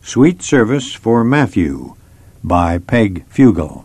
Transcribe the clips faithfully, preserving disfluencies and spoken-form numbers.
Sweet Service for Matthew by Peg Fugel.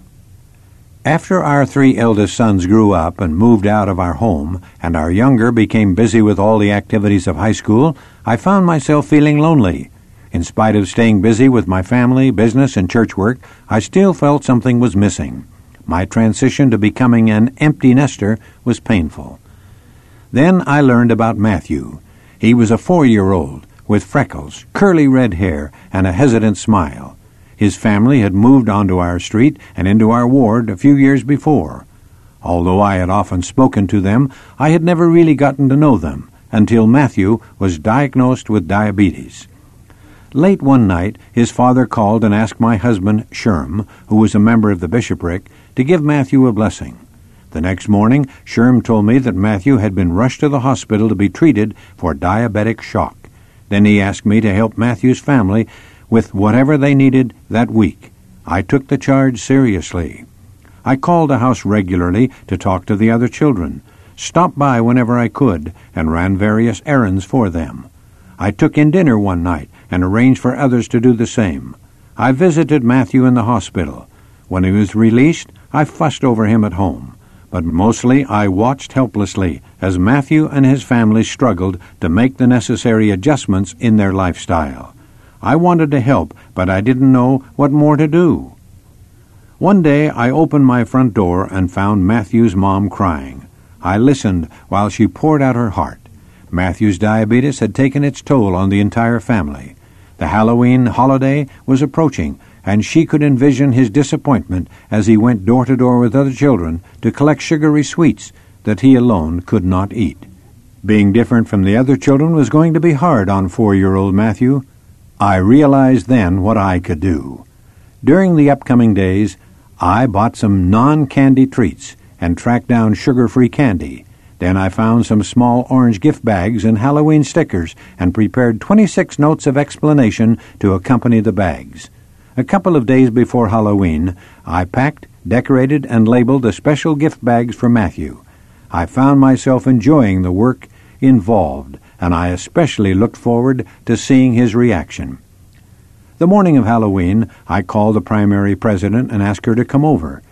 After our three eldest sons grew up and moved out of our home, and our younger became busy with all the activities of high school, I found myself feeling lonely. In spite of staying busy with my family, business, and church work, I still felt something was missing. My transition to becoming an empty nester was painful. Then I learned about Matthew. He was a four-year-old with freckles, curly red hair, and a hesitant smile. His family had moved onto our street and into our ward a few years before. Although I had often spoken to them, I had never really gotten to know them until Matthew was diagnosed with diabetes. Late one night, his father called and asked my husband, Sherm, who was a member of the bishopric, to give Matthew a blessing. The next morning, Sherm told me that Matthew had been rushed to the hospital to be treated for diabetic shock. Then he asked me to help Matthew's family with whatever they needed that week. I took the charge seriously. I called the house regularly to talk to the other children, stopped by whenever I could, and ran various errands for them. I took in dinner one night and arranged for others to do the same. I visited Matthew in the hospital. When he was released, I fussed over him at home. But mostly I watched helplessly as Matthew and his family struggled to make the necessary adjustments in their lifestyle. I wanted to help, but I didn't know what more to do. One day I opened my front door and found Matthew's mom crying. I listened while she poured out her heart. Matthew's diabetes had taken its toll on the entire family. The Halloween holiday was approaching, and she could envision his disappointment as he went door to door with other children to collect sugary sweets that he alone could not eat. Being different from the other children was going to be hard on four-year-old Matthew. I realized then what I could do. During the upcoming days, I bought some non-candy treats and tracked down sugar-free candy. Then I found some small orange gift bags and Halloween stickers and prepared twenty-six notes of explanation to accompany the bags. A couple of days before Halloween, I packed, decorated, and labeled the special gift bags for Matthew. I found myself enjoying the work involved, and I especially looked forward to seeing his reaction. The morning of Halloween, I called the primary president and asked her to come over.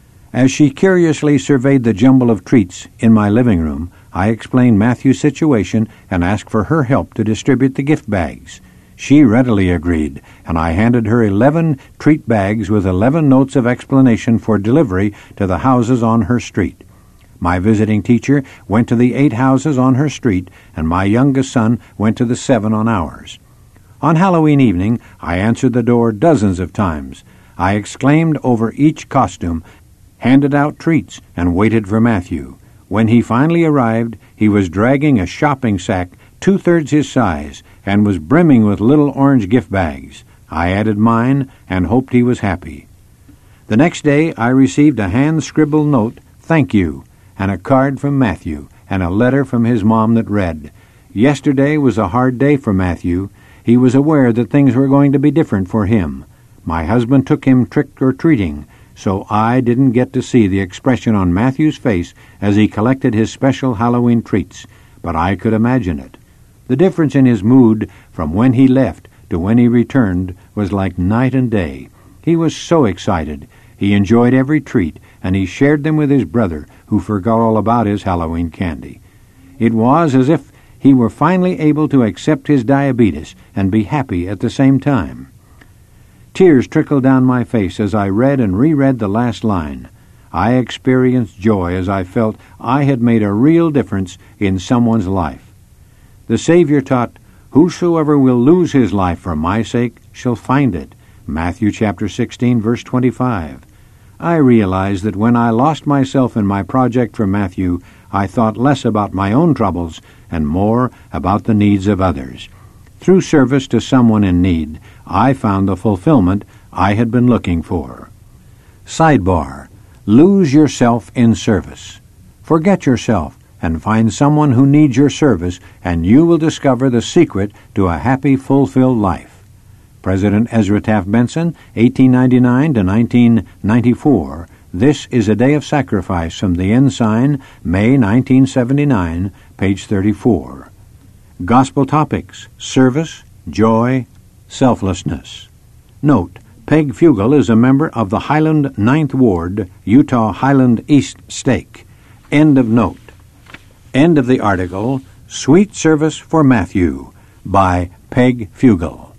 As she curiously surveyed the jumble of treats in my living room, I explained Matthew's situation and asked for her help to distribute the gift bags. She readily agreed, and I handed her eleven treat bags with eleven notes of explanation for delivery to the houses on her street. My visiting teacher went to the eight houses on her street, and my youngest son went to the seven on ours. On Halloween evening, I answered the door dozens of times. I exclaimed over each costume, handed out treats, and waited for Matthew. When he finally arrived, he was dragging a shopping sack two-thirds his size, and was brimming with little orange gift bags. I added mine and hoped he was happy. The next day I received a hand-scribbled note, "Thank you," and a card from Matthew, and a letter from his mom that read, "Yesterday was a hard day for Matthew. He was aware that things were going to be different for him. My husband took him trick-or-treating, so I didn't get to see the expression on Matthew's face as he collected his special Halloween treats, but I could imagine it. The difference in his mood from when he left to when he returned was like night and day. He was so excited. He enjoyed every treat, and he shared them with his brother, who forgot all about his Halloween candy. It was as if he were finally able to accept his diabetes and be happy at the same time." Tears trickled down my face as I read and reread the last line. I experienced joy as I felt I had made a real difference in someone's life. The Savior taught, "Whosoever will lose his life for my sake shall find it." Matthew chapter sixteen, verse twenty-five. I realized that when I lost myself in my project for Matthew, I thought less about my own troubles and more about the needs of others. Through service to someone in need, I found the fulfillment I had been looking for. Sidebar: lose yourself in service. Forget yourself and find someone who needs your service, and you will discover the secret to a happy, fulfilled life. President Ezra Taft Benson, eighteen ninety-nine to nineteen ninety-four. This is a Day of Sacrifice from the Ensign, May nineteen seventy-nine, page thirty-four. Gospel topics: service, joy, selflessness. Note, Peg Fugal is a member of the Highland Ninth Ward, Utah Highland East Stake. End of note. End of the article, Sweet Service for Matthew, by Peg Fugal.